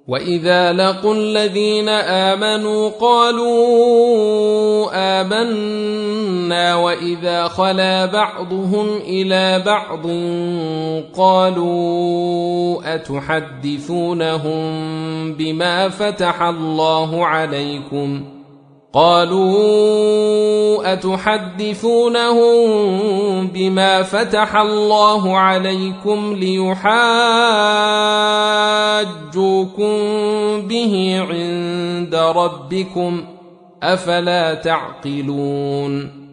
وإذا لقوا الذين آمنوا قالوا آمنا وإذا خلا بعضهم إلى بعض قالوا أتحدثونهم بما فتح الله عليكم ليحاجوكم به عند ربكم أفلا تعقلون